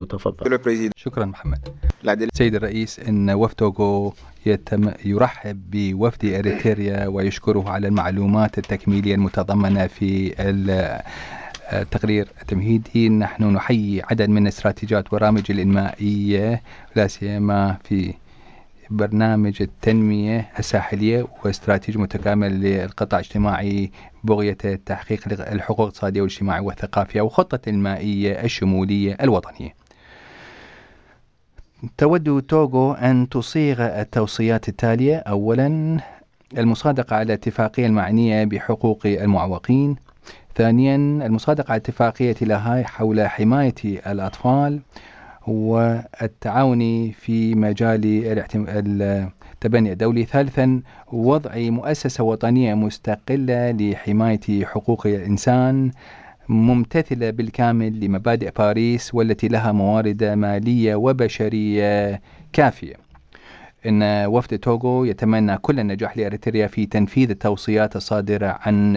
تفضل. شكرا محمد. سيد الرئيس، إن وفد توغو يرحب بوفد إريتريا ويشكره على المعلومات التكميلية المتضمنة في التقرير التمهيدي. نحن نحيي عدد من استراتيجيات برامج الإنمائية، لا سيما في برنامج التنمية الساحلية واستراتيجية متكاملة للقطاع الاجتماعي بغية تحقيق الحقوق الاقتصادية والاجتماعية والثقافية، وخطة المائية الشمولية الوطنية. تود توغو أن تصيغ التوصيات التالية: أولا، المصادقة على الاتفاقية المعنية بحقوق المعوقين. ثانيا، المصادقة على اتفاقية لاهاي حول حماية الأطفال والتعاون في مجال التبني الدولي. ثالثا، وضع مؤسسة وطنية مستقلة لحماية حقوق الإنسان ممتثلة بالكامل لمبادئ باريس والتي لها موارد مالية وبشرية كافية. إن وفد توغو يتمنى كل النجاح لإريتريا في تنفيذ التوصيات الصادرة عن